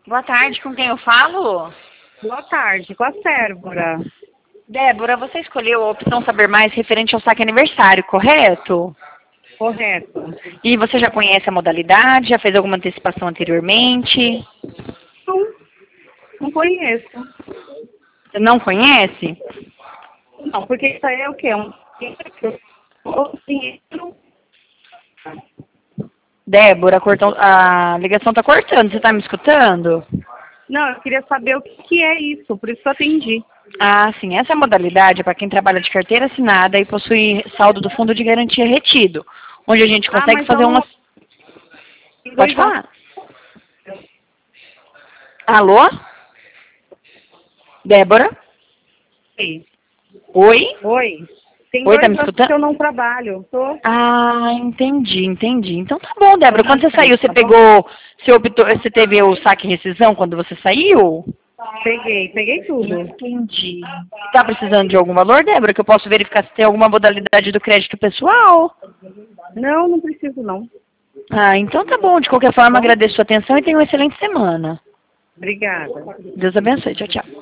Boa tarde, com quem eu falo? Boa tarde, com a Cérbora. Débora, você escolheu a opção Saber Mais referente ao saque aniversário, correto? Correto. E você já conhece a modalidade? Já fez alguma antecipação anteriormente? Não, não conheço. Você não conhece? Não, porque isso aí é o quê? Um dinheiro. Débora, a ligação está cortando, você está me escutando? Não, eu queria saber o que é isso, por isso que eu atendi. Ah, sim, essa modalidade é para quem trabalha de carteira assinada e possui saldo do fundo de garantia retido, onde a gente consegue Mas fazer uma... tem Pode dois anos. falar. Alô? Débora? Oi? Oi. Tem Oi, tá 2 me anos escutando? que eu não trabalho. Tô Ah, entendi. Então tá bom, Débora. Quando você aqui, saiu, você tá bom? pegou, você optou, você teve o saque e rescisão quando você saiu? Peguei tudo. Entendi. Tá precisando de algum valor, Débora, que eu posso verificar se tem alguma modalidade do crédito pessoal? Não, não preciso não. Ah, então tá bom. De qualquer Tá forma, bom? agradeço a sua atenção e tenha uma excelente semana. Obrigada. Deus abençoe. Tchau, tchau.